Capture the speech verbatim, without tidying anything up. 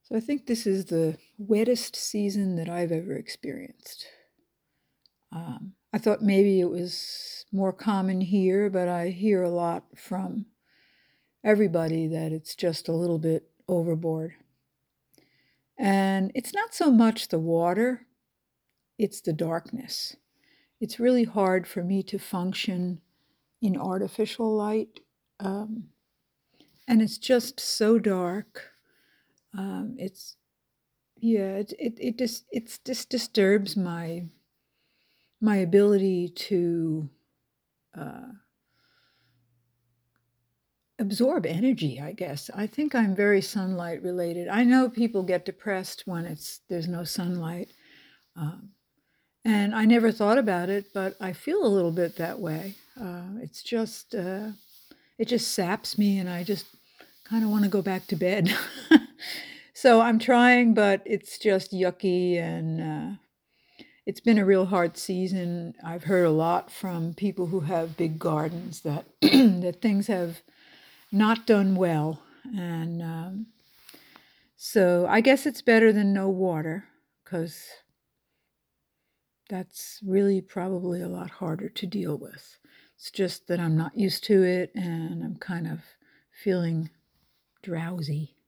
So I think this is the wettest season that I've ever experienced. Um, I thought maybe it was more common here, but I hear a lot from everybody that it's just a little bit overboard. And it's not so much the water, it's the darkness. It's really hard for me to function in artificial light. Um, and it's just so dark. Um, it's, yeah, it, it, it just, it's just disturbs my my ability to uh, absorb energy, I guess. I think I'm very sunlight related. I know people get depressed when it's there's no sunlight, um, and I never thought about it, but I feel a little bit that way. Uh, it's just uh, it just saps me, and I just kind of want to go back to bed. So I'm trying, but it's just yucky and. Uh, It's been a real hard season. I've heard a lot from people who have big gardens that that things have not done well, and um, so I guess it's better than no water because that's really probably a lot harder to deal with. It's just that I'm not used to it, and I'm kind of feeling drowsy.